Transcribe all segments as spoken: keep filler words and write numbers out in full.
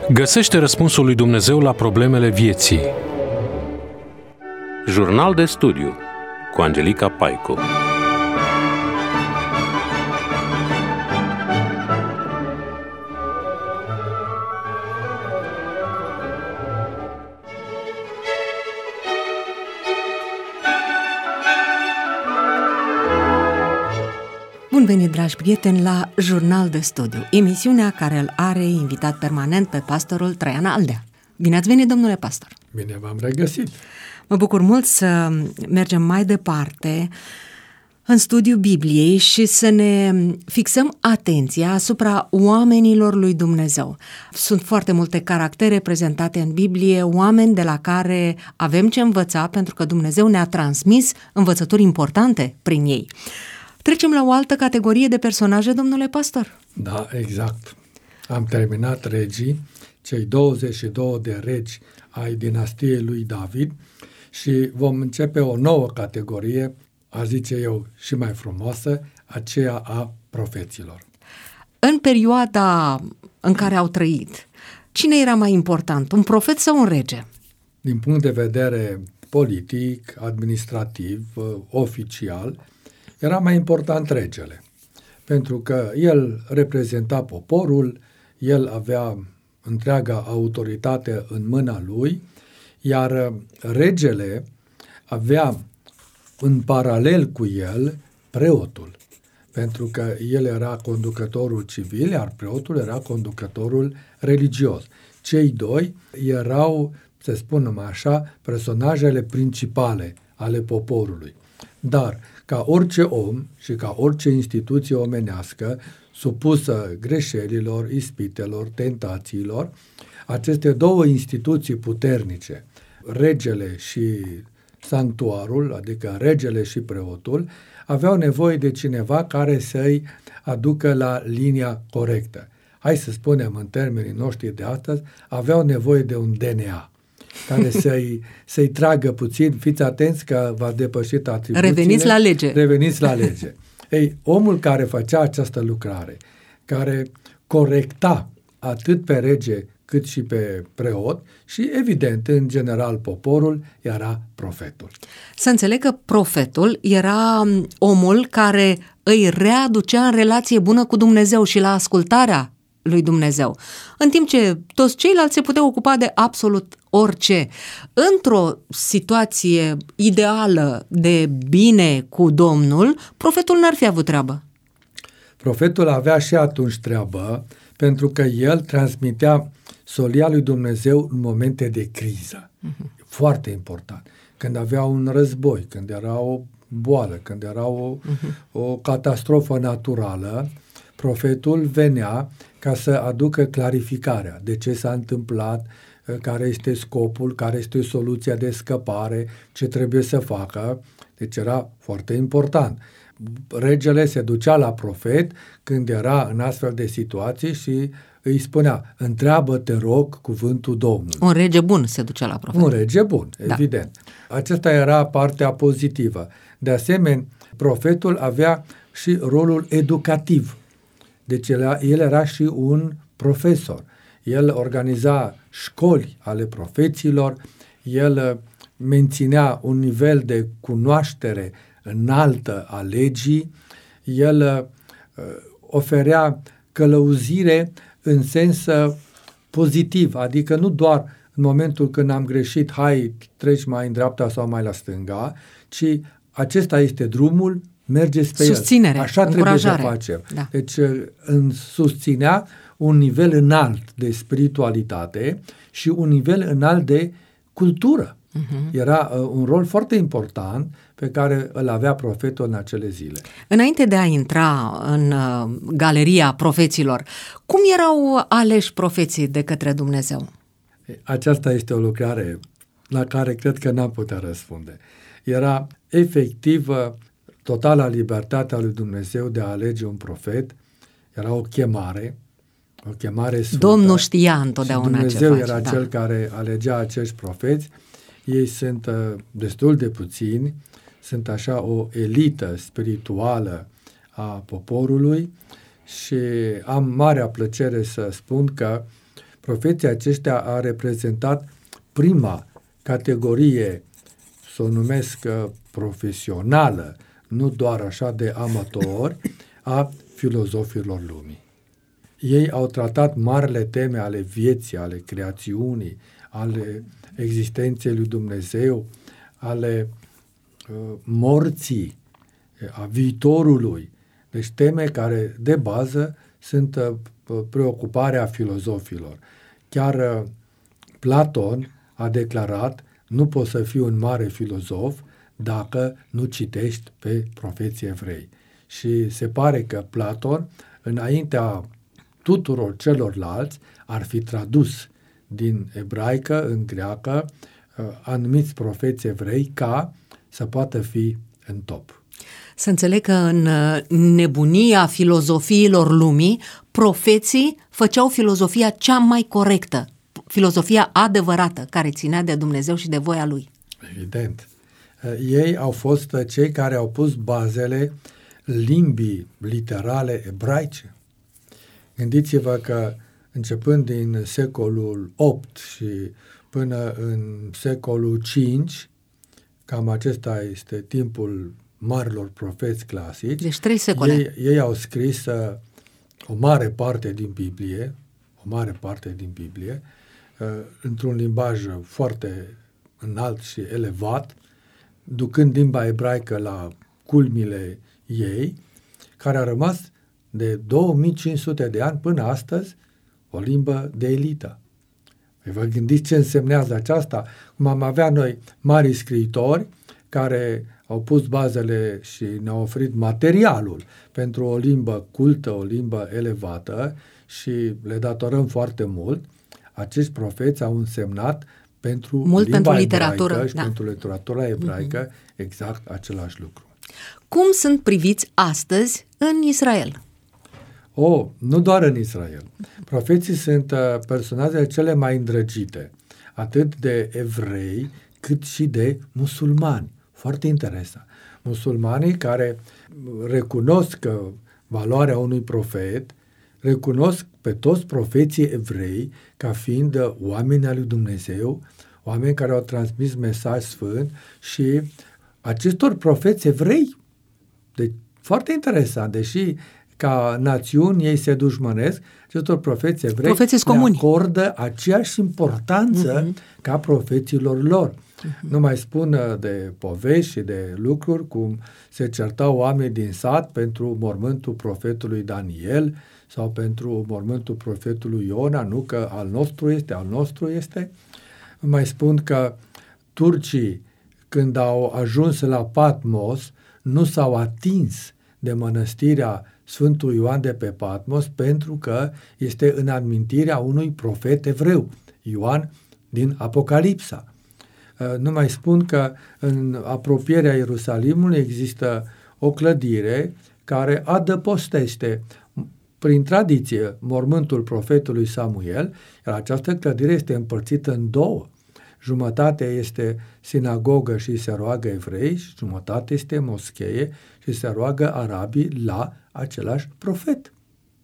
Găsește răspunsul lui Dumnezeu la problemele vieții. Jurnal de studiu cu Angelica Paicu. Bun venit, dragi prieteni, la Jurnal de Studiu, emisiunea care îl are invitat permanent pe pastorul Traian Aldea. Bine ați venit, domnule pastor! Bine v-am regăsit! Mă bucur mult să mergem mai departe în studiul Bibliei și să ne fixăm atenția asupra oamenilor lui Dumnezeu. Sunt foarte multe caractere prezentate în Biblie, oameni de la care avem ce învăța, pentru că Dumnezeu ne-a transmis învățături importante prin ei. Trecem la o altă categorie de personaje, domnule pastor. Da, exact. Am terminat regii, cei douăzeci și doi de regi ai dinastiei lui David și vom începe o nouă categorie, aș zice eu, și mai frumoasă, aceea a profeților. În perioada în care au trăit, cine era mai important, un profet sau un rege? Din punct de vedere politic, administrativ, oficial, era mai important regele, pentru că el reprezenta poporul, el avea întreaga autoritate în mâna lui, iar regele avea în paralel cu el preotul, pentru că el era conducătorul civil, iar preotul era conducătorul religios. Cei doi erau, să spunem așa, personajele principale ale poporului. Dar, ca orice om și ca orice instituție omenească, supusă greșelilor, ispitelor, tentațiilor, aceste două instituții puternice, regele și sanctuarul, adică regele și preotul, aveau nevoie de cineva care să-i aducă la linia corectă. Hai să spunem în termenii noștri de astăzi, aveau nevoie de un D N A care să-i, să-i tragă puțin, fiți atenți că v-a depășit atribuțiile. Reveniți la lege. Reveniți la lege. Ei, omul care făcea această lucrare, care corecta atât pe rege cât și pe preot și, evident, în general, poporul, era profetul. Să înțeleg că profetul era omul care îi readucea în relație bună cu Dumnezeu și la ascultarea lui Dumnezeu, în timp ce toți ceilalți se puteau ocupa de absolut orice. Într-o situație ideală de bine cu Domnul, profetul n-ar fi avut treabă. Profetul avea și atunci treabă, pentru că el transmitea solia lui Dumnezeu în momente de criză. Uh-huh. Foarte important. Când avea un război, când era o boală, când era o, uh-huh. o catastrofă naturală, profetul venea ca să aducă clarificarea de ce s-a întâmplat, care este scopul, care este soluția de scăpare, ce trebuie să facă. Deci era foarte important. Regele se ducea la profet când era în astfel de situații și îi spunea, întreabă, te rog, cuvântul Domnului. Un rege bun se ducea la profet. Un rege bun, da. Evident. Aceasta era partea pozitivă. De asemenea, profetul avea și rolul educativ. Deci el, el era și un profesor. El organiza școli ale profeților, el menținea un nivel de cunoaștere înaltă a legii, el uh, oferea călăuzire în sens pozitiv, adică nu doar în momentul când am greșit, hai, treci mai în dreapta sau mai la stânga, ci acesta este drumul, mergeți pe susținere, el. Așa încurajare. Trebuie să facem. Da. Deci în susținea un nivel înalt de spiritualitate și un nivel înalt de cultură. Uh-huh. Era uh, un rol foarte important pe care îl avea profetul în acele zile. Înainte de a intra în uh, galeria profeților, cum erau aleși profeții de către Dumnezeu? Aceasta este o lucrare la care cred că n-am putea răspunde. Era efectiv totala libertatea lui Dumnezeu de a alege un profet. Era o chemare, o chemare sfântă. Domnul știa întotdeauna ce face. Dumnezeu era da. cel care alegea acești profeți. Ei sunt uh, destul de puțini, sunt așa o elită spirituală a poporului și am marea plăcere să spun că Profeții aceștia a reprezentat prima categorie, să o numesc profesională, nu doar așa de amatori, a filozofilor lumii. Ei au tratat marile teme ale vieții, ale creațiunii, ale existenței lui Dumnezeu, ale uh, morții, a viitorului. Deci teme care, de bază, sunt uh, preocuparea filozofilor. Chiar uh, Platon a declarat: nu poți să fii un mare filozof dacă nu citești pe profeții evrei. Și se pare că Platon, înaintea tuturor celorlalți, ar fi tradus din ebraică în greacă uh, anumiți profeți evrei ca să poată fi în top. Să înțeleg că în nebunia filozofiilor lumii, profeții făceau filozofia cea mai corectă, filozofia adevărată, care ținea de Dumnezeu și de voia Lui. Evident. Ei au fost cei care au pus bazele limbii literale ebraice. Gândiți-vă că începând din secolul opt și până în secolul cinci, cam acesta este timpul marilor profeți clasici. Deci trei secole. Ei, ei au scris uh, o mare parte din Biblie, o mare parte din Biblie, uh, într-un limbaj foarte înalt și elevat, ducând limba ebraică la culmile ei, care a rămas de două mii cinci sute de ani până astăzi o limbă de elită. Păi vă gândiți ce însemnează aceasta? Cum am avea noi mari scriitori care au pus bazele și ne-au oferit materialul pentru o limbă cultă, o limbă elevată și le datorăm foarte mult. Acești profeți au însemnat pentru mult limba pentru ebraică literatură, și da. pentru literatura ebraică uh-huh. exact același lucru. Cum sunt priviți astăzi în Israel? Oh, nu doar în Israel. Profeții sunt uh, personajele cele mai îndrăgite, atât de evrei, cât și de musulmani. Foarte interesant. Musulmanii care recunosc valoarea unui profet, recunosc pe toți profeții evrei ca fiind oameni al lui Dumnezeu, oameni care au transmis mesaj sfânt și acestor profeți evrei, deci foarte interesant, deși ca națiuni ei se dușmănesc, acestor profeți evrei le acordă aceeași importanță uh-huh. ca profeților lor. Uh-huh. Nu mai spun de povești și de lucruri cum se certau oameni din sat pentru mormântul profetului Daniel sau pentru mormântul profetului Iona, nu că al nostru este, al nostru este. Mai spun că turcii, când au ajuns la Patmos, nu s-au atins de mănăstirea Sfântul Ioan de pe Patmos pentru că este în amintirea unui profet evreu, Ioan din Apocalipsa. Nu mai spun că în apropierea Ierusalimului există o clădire care adăpostește prin tradiție mormântul profetului Samuel, iar această clădire este împărțită în două. Jumătate este sinagogă și se roagă evrei și jumătate este moschee și se roagă arabii la același profet.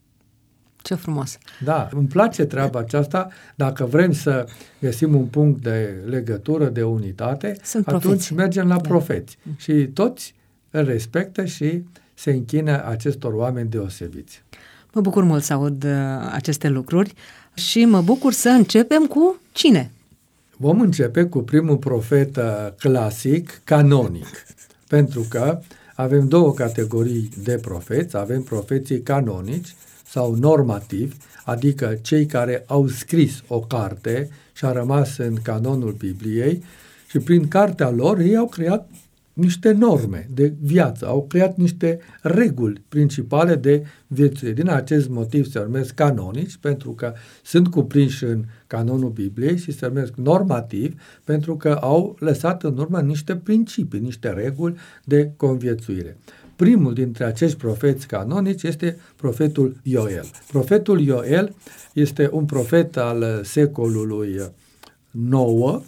Ce frumos! Da, îmi place treaba aceasta. Dacă vrem să găsim un punct de legătură, de unitate, Sunt atunci profeți. mergem la Da. profeți. Și toți îl respectă și se închină acestor oameni deosebiți. Mă bucur mult să aud uh, aceste lucruri și mă bucur să începem cu cine? Vom începe cu primul profet uh, clasic, canonic, pentru că avem două categorii de profeți. Avem profeții canonici sau normativi, adică cei care au scris o carte și a rămas în canonul Bibliei și prin cartea lor ei au creat niște norme de viață, au creat niște reguli principale de viețuire. Din acest motiv se numesc canonici, pentru că sunt cuprinși în canonul Bibliei, și se numesc normativi, pentru că au lăsat în urmă niște principii, niște reguli de conviețuire. Primul dintre acești profeți canonici este profetul Ioel. Profetul Ioel este un profet al secolului nouă,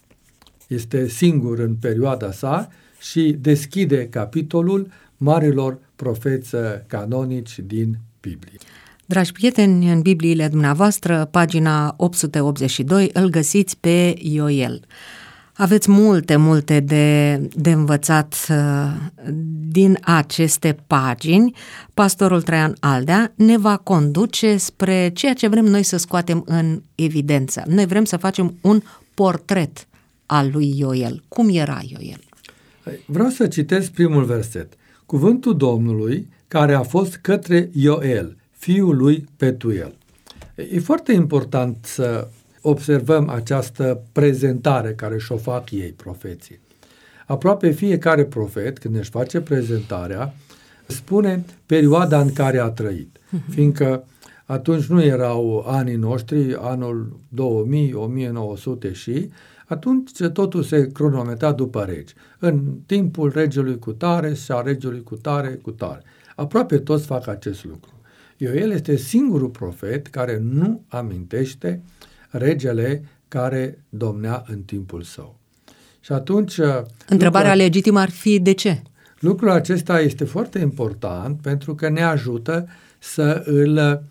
este singur în perioada sa și deschide capitolul marilor profeți canonici din Biblie. Dragi prieteni, în Bibliile dumneavoastră, pagina opt sute optzeci și doi, îl găsiți pe Ioel. Aveți multe, multe de, de învățat uh, din aceste pagini. Pastorul Traian Aldea ne va conduce spre ceea ce vrem noi să scoatem în evidență. Noi vrem să facem un portret al lui Ioel. Cum era Ioel? Vreau să citesc primul verset. Cuvântul Domnului care a fost către Ioel, fiul lui Petuel. E foarte important să observăm această prezentare care și-o fac ei, profeții. Aproape fiecare profet, când își face prezentarea, spune perioada în care a trăit, fiindcă atunci nu erau anii noștri, anul două mii, o mie nouă sute și atunci totul se cronometra după regi. În timpul regelui cutare și a regelui cutare, cutare. Aproape toți fac acest lucru. Ioel este singurul profet care nu amintește regele care domnea în timpul său. Și atunci... Întrebarea lucrul, legitimă ar fi de ce? Lucrul acesta este foarte important pentru că ne ajută să îl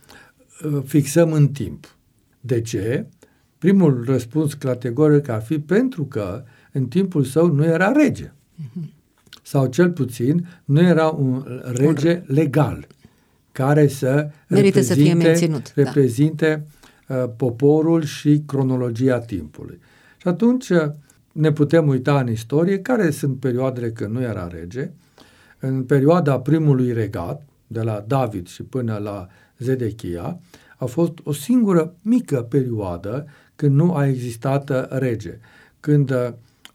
fixăm în timp. De ce? Primul răspuns categoric ar fi pentru că în timpul său nu era rege. Uh-huh. Sau cel puțin nu era un rege legal care să Merită reprezinte, să fie menținut, reprezinte da. poporul și cronologia timpului. Și atunci ne putem uita în istorie care sunt perioadele când nu era rege. În perioada primului regat, de la David și până la Zedechia, a fost o singură mică perioadă când nu a existat rege. Când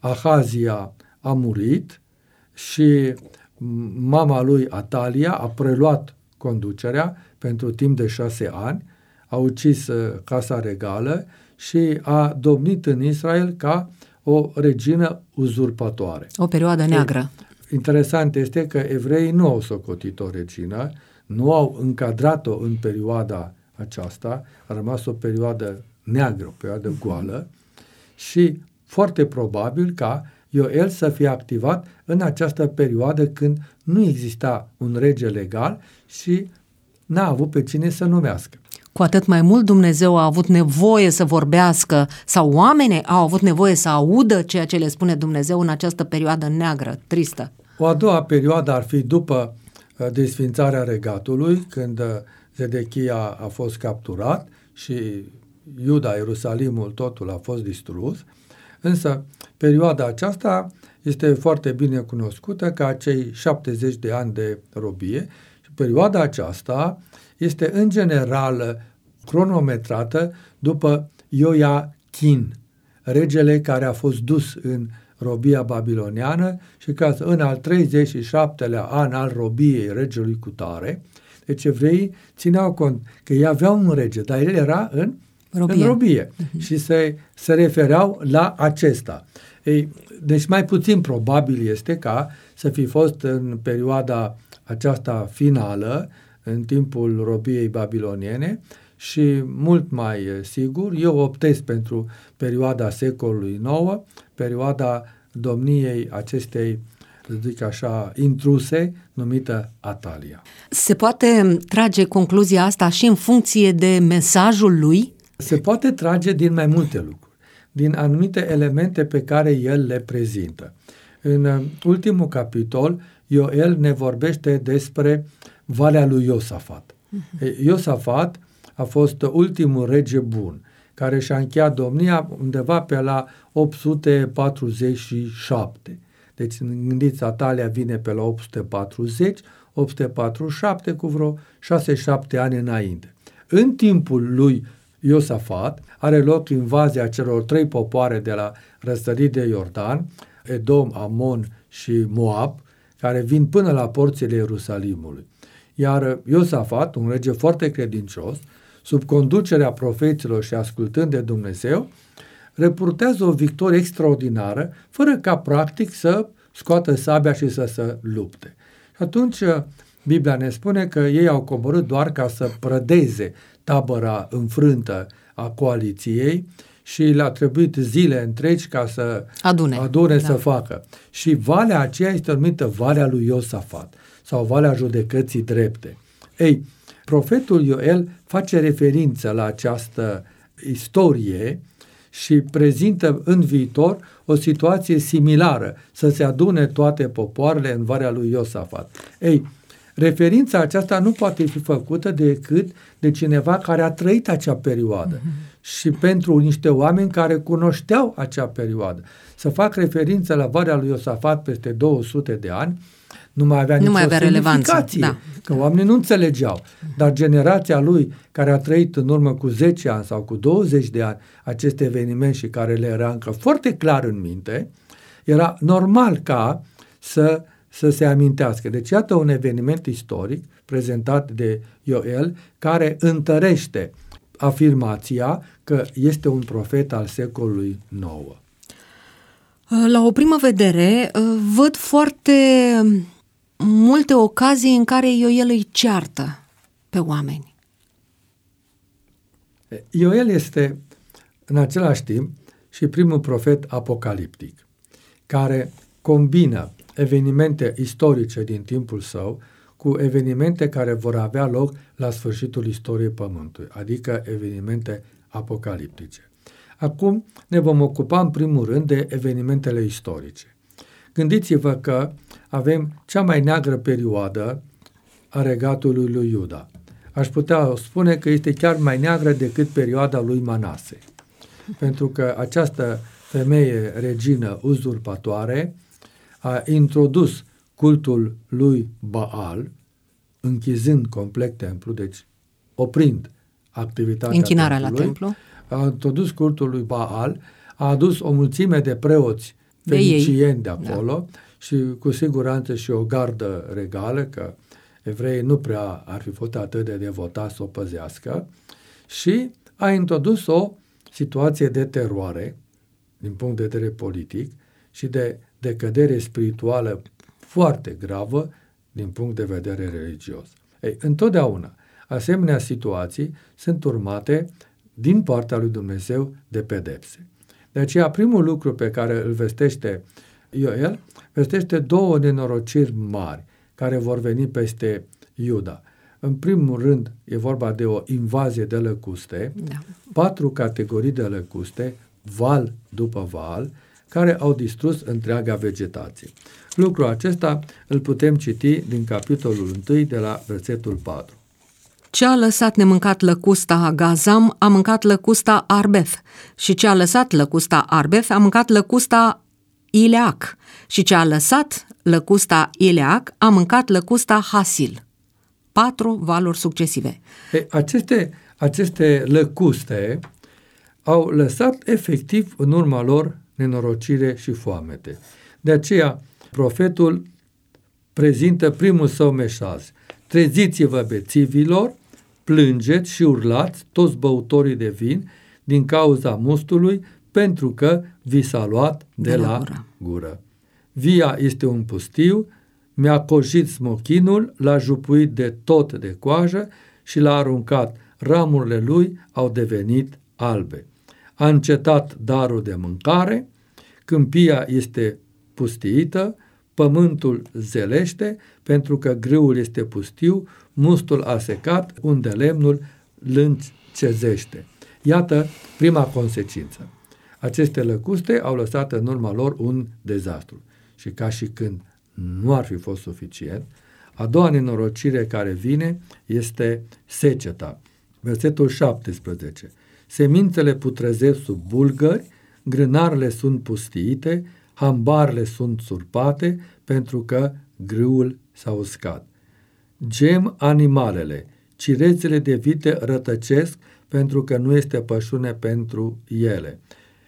Ahazia a murit și mama lui Atalia a preluat conducerea pentru timp de șase ani, a ucis casa regală și a domnit în Israel ca o regină uzurpătoare. O perioadă neagră. Interesant este că evreii nu au socotit o regină, nu au încadrat-o în perioada aceasta, a rămas o perioadă neagră, o perioadă goală și foarte probabil ca Ioel să fie activat în această perioadă când nu exista un rege legal și n-a avut pe cine să numească. Cu atât mai mult Dumnezeu a avut nevoie să vorbească sau oamenii au avut nevoie să audă ceea ce le spune Dumnezeu în această perioadă neagră, tristă. O a doua perioadă ar fi după uh, desfințarea regatului, când uh, Zedechia a fost capturat și Iuda, Ierusalimul, totul a fost distrus. Însă perioada aceasta este foarte bine cunoscută ca cei șaptezeci de ani de robie și perioada aceasta este în general cronometrată după Ioiachin, regele care a fost dus în robia babiloniană și ca în al treizeci și șaptelea an al robiei regelui cutare. Deci evreii țineau cont că ei aveau un rege, dar el era în robie, în robie uh-huh. și se, se refereau la acesta. Ei, deci mai puțin probabil este ca să fi fost în perioada aceasta finală, în timpul robiei babiloniene, și mult mai sigur, eu optez pentru perioada secolului nouă, perioada domniei acestei, să zic așa, intruse, numită Atalia. Se poate trage concluzia asta și în funcție de mesajul lui? Se poate trage din mai multe lucruri, din anumite elemente pe care el le prezintă. În ultimul capitol, Ioel ne vorbește despre Valea lui Iosafat. Uh-huh. Iosafat a fost ultimul rege bun, care și-a încheiat domnia undeva pe la opt sute patruzeci și șapte. Deci, gândiți, Atalia vine pe la opt sute patruzeci, opt sute patruzeci și șapte, cu vreo șase șapte ani înainte. În timpul lui Iosafat are loc invazia celor trei popoare de la răsărit de Iordan, Edom, Amon și Moab, care vin până la porțile Ierusalimului. Iar Iosafat, un rege foarte credincios, sub conducerea profeților și ascultând de Dumnezeu, reportează o victorie extraordinară, fără ca practic să scoată sabia și să se lupte. Și atunci Biblia ne spune că ei au coborât doar ca să prădeze tabăra înfrântă a coaliției și le-a trebuit zile întregi ca să adune, adune da. să facă. Și valea aceea este numită Valea lui Iosafat sau Valea Judecății Drepte. Ei, Profetul Ioel face referință la această istorie și prezintă în viitor o situație similară, să se adune toate popoarele în Valea lui Iosafat. Ei, referința aceasta nu poate fi făcută decât de cineva care a trăit acea perioadă mm-hmm. și pentru niște oameni care cunoșteau acea perioadă. Să fac referință la Valea lui Iosafat peste două sute de ani, nu mai avea nu nicio mai avea semnificație, da. Că oamenii nu înțelegeau. Dar generația lui, care a trăit în urmă cu zece ani sau cu douăzeci de ani acest eveniment și care le era încă foarte clar în minte, era normal ca să, să se amintească. Deci iată un eveniment istoric prezentat de Ioel care întărește afirmația că este un profet al secolului nouă. La o primă vedere, văd foarte multe ocazii în care Ioel îi ceartă pe oameni. Ioel este în același timp și primul profet apocaliptic, care combină evenimente istorice din timpul său cu evenimente care vor avea loc la sfârșitul istoriei Pământului, adică evenimente apocaliptice. Acum ne vom ocupa în primul rând de evenimentele istorice. Gândiți-vă că avem cea mai neagră perioadă a regatului lui Iuda. Aș putea spune că este chiar mai neagră decât perioada lui Manase, pentru că această femeie regină uzurpatoare a introdus cultul lui Baal, închizând complet templu, deci oprind activitatea închinarea templului, la templu. A introdus cultul lui Baal, a adus o mulțime de preoți fenicieni de acolo da. Și cu siguranță și o gardă regală, că evreii nu prea ar fi fost atât de devotați să o păzească, și a introdus o situație de teroare din punct de vedere politic și de decădere spirituală foarte gravă din punct de vedere religios. Ei, întotdeauna asemenea situații sunt urmate din partea lui Dumnezeu de pedepse. De aceea, primul lucru pe care îl vestește Ioel, vestește două nenorociri mari care vor veni peste Iuda. În primul rând, e vorba de o invazie de lăcuste, da. patru categorii de lăcuste, val după val, care au distrus întreaga vegetație. Lucrul acesta îl putem citi din capitolul unu de la versetul patru. Ce a lăsat nemâncat lăcusta Gazam, a mâncat lăcusta Arbef, și ce a lăsat lăcusta Arbef, a mâncat lăcusta Ileac, și ce a lăsat lăcusta Ileac, a mâncat lăcusta Hasil. Patru valuri succesive. Ei, aceste, aceste lăcuste au lăsat efectiv în urma lor nenorocire și foamete. De aceea, profetul prezintă primul său mesaj. Treziți-vă, bețivilor, plângeți și urlați toți băutorii de vin din cauza mustului, pentru că vi s-a luat de, de la, la gură. gură. Via este un pustiu, mi-a cojit smochinul, l-a jupuit de tot de coajă și l-a aruncat. Ramurile lui au devenit albe. A încetat darul de mâncare, câmpia este pustiită, pământul zelește, pentru că grâul este pustiu, mustul a secat, unde lemnul lâncezește. Iată prima consecință. Aceste lăcuste au lăsat în urma lor un dezastru. Și ca și când nu ar fi fost suficient, a doua nenorocire care vine este seceta. Versetul șaptesprezece. Semințele putrezesc sub bulgări, grânarele sunt pustiite, hambarele sunt surpate, pentru că grâul s-a uscat. Gem animalele, cirețele de vite rătăcesc, pentru că nu este pășune pentru ele.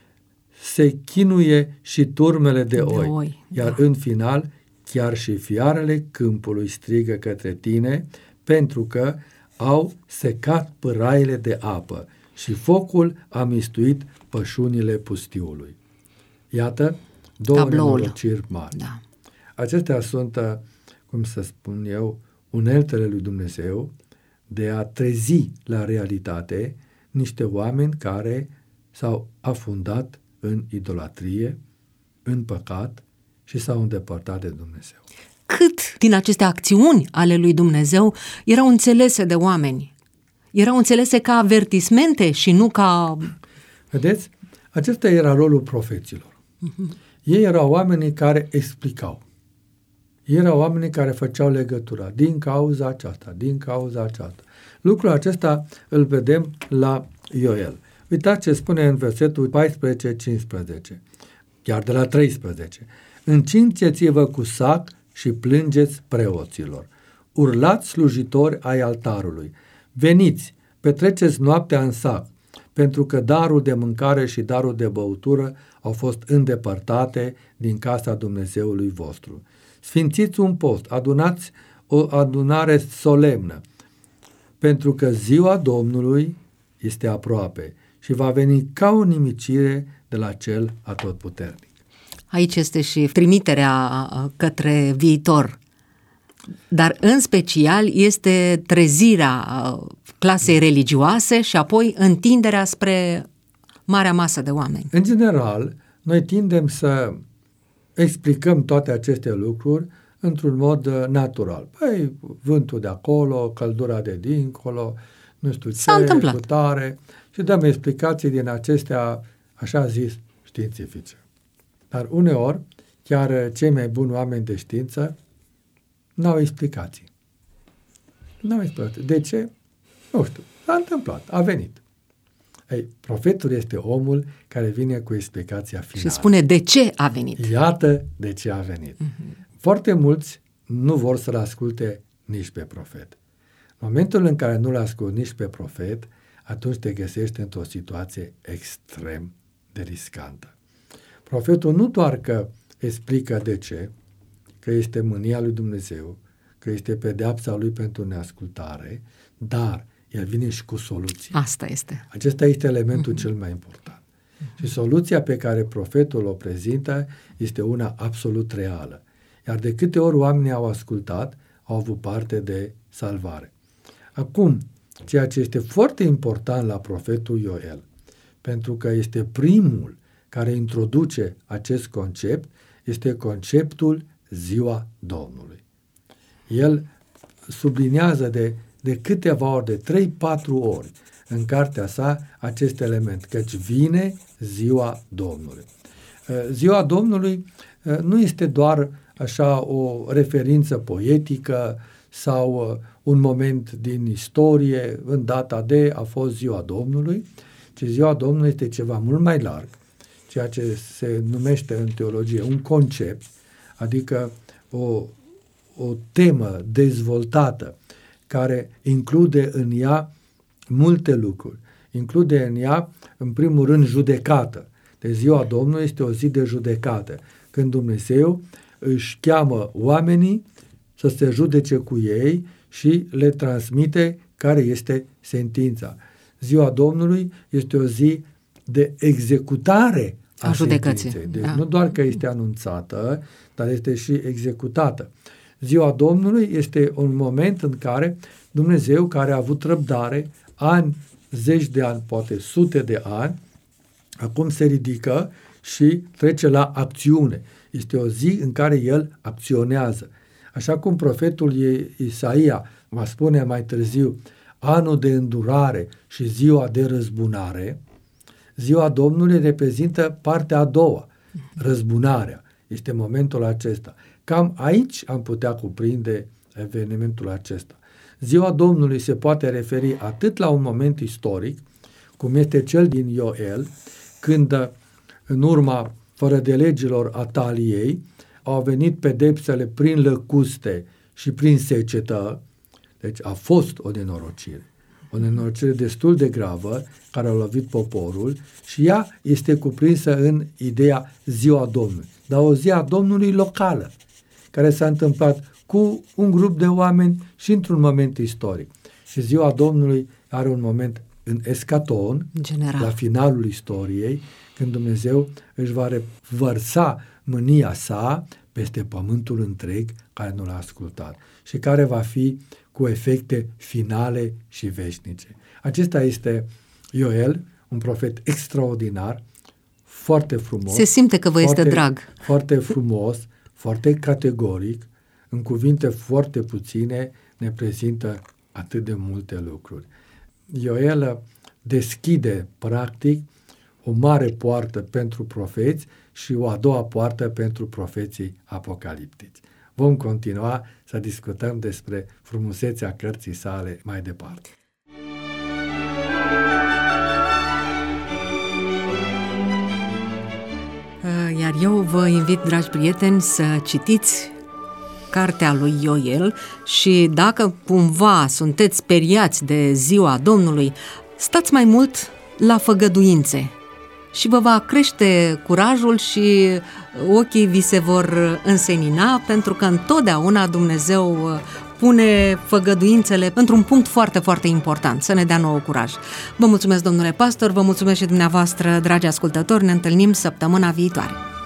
Se chinuie și turmele de, de oi, oi, iar da. În final, chiar și fiarele câmpului strigă către tine, pentru că au secat pâraile de apă și focul a mistuit pășunile pustiului. Iată două nenorociri mari. Da. Acestea sunt, cum să spun eu, uneltele lui Dumnezeu de a trezi la realitate niște oameni care s-au afundat în idolatrie, în păcat și s-au îndepărtat de Dumnezeu. cât din aceste acțiuni ale lui Dumnezeu erau înțelese de oameni. Erau înțelese ca avertismente și nu ca... Vedeți? Acesta era rolul profeților. Uh-huh. Ei erau oamenii care explicau. Ei erau oamenii care făceau legătura din cauza aceasta, din cauza aceasta. Lucrul acesta îl vedem la Ioel. Uitați ce spune în versetul paisprezece cincisprezece, chiar de la treisprezece. Încingeți-vă cu sac și plângeți preoților. Urlați slujitori ai altarului. Veniți, petreceți noaptea în sac, pentru că darul de mâncare și darul de băutură au fost îndepărtate din casa Dumnezeului vostru. Sfințiți un post, adunați o adunare solemnă, pentru că ziua Domnului este aproape și va veni ca o nimicire de la Cel Atotputernic. Aici este și trimiterea către viitor, dar în special este trezirea clasei religioase și apoi întinderea spre marea masă de oameni. În general, noi tindem să explicăm toate aceste lucruri într-un mod natural. Păi, vântul de acolo, căldura de dincolo, nu știu ce, putare, și dăm explicații din acestea, așa zis, științifice. Dar uneori, chiar cei mai buni oameni de știință n-au explicații. N-au explicații. De ce? Nu știu. S-a întâmplat. A venit. Ei, profetul este omul care vine cu explicația finală. Și spune de ce a venit. Iată de ce a venit. Uh-huh. Foarte mulți nu vor să-l asculte nici pe profet. În momentul în care nu-l asculti nici pe profet, atunci te găsești într-o situație extrem de riscantă. Profetul nu doar că explică de ce, că este mânia lui Dumnezeu, că este pedeapsa lui pentru neascultare, dar el vine și cu soluții. Asta este. Acesta este elementul uh-huh. cel mai important. Uh-huh. Și soluția pe care profetul o prezintă este una absolut reală. Iar de câte ori oamenii au ascultat, au avut parte de salvare. Acum, ceea ce este foarte important la profetul Ioel, pentru că este primul care introduce acest concept, este conceptul ziua Domnului. El subliniază de, de câteva ori, de trei patru ori în cartea sa acest element, căci vine ziua Domnului. Ziua Domnului nu este doar așa o referință poetică sau un moment din istorie, în data de a fost ziua Domnului, ci ziua Domnului este ceva mult mai larg, ceea ce se numește în teologie un concept, adică o, o temă dezvoltată care include în ea multe lucruri. Include în ea, în primul rând, judecată. Deci ziua Domnului este o zi de judecată, când Dumnezeu își cheamă oamenii să se judece cu ei și le transmite care este sentința. Ziua Domnului este o zi de executare a, a judecății. Deci da. Nu doar că este anunțată, dar este și executată. Ziua Domnului este un moment în care Dumnezeu, care a avut răbdare, ani, zeci de ani, poate sute de ani, acum se ridică și trece la acțiune. Este o zi în care El acționează. Așa cum profetul Isaia va spune mai târziu, anul de îndurare și ziua de răzbunare, ziua Domnului reprezintă partea a doua, răzbunarea. Este momentul acesta. Cam aici am putea cuprinde evenimentul acesta. Ziua Domnului se poate referi atât la un moment istoric, cum este cel din Ioel, când în urma fără de legilor Ataliei au venit pedepsele prin lăcuste și prin secetă, deci a fost o nenorocire. O nenorocire destul de gravă care a lovit poporul și ea este cuprinsă în ideea ziua Domnului. Dar o zi a Domnului locală, care s-a întâmplat cu un grup de oameni și într-un moment istoric. Și ziua Domnului are un moment în escaton, general, la finalul istoriei, când Dumnezeu își va vărsa mânia sa peste pământul întreg care nu l-a ascultat și care va fi cu efecte finale și veșnice. Acesta este Ioel, un profet extraordinar, foarte frumos. Se simte că vă foarte, este drag. Foarte frumos, foarte categoric, în cuvinte foarte puține, ne prezintă atât de multe lucruri. Ioel deschide, practic, o mare poartă pentru profeți și o a doua poartă pentru profeții apocaliptici. Vom continua să discutăm despre frumusețea cărții sale mai departe. Iar eu vă invit, dragi prieteni, să citiți cartea lui Ioel și dacă cumva sunteți speriați de ziua Domnului, stați mai mult la făgăduințe și vă va crește curajul și ochii vi se vor însenina, pentru că întotdeauna Dumnezeu pune făgăduințele într-un punct foarte, foarte important, să ne dea nouă curaj. Vă mulțumesc, domnule pastor, vă mulțumesc și dumneavoastră, dragi ascultători, ne întâlnim săptămâna viitoare.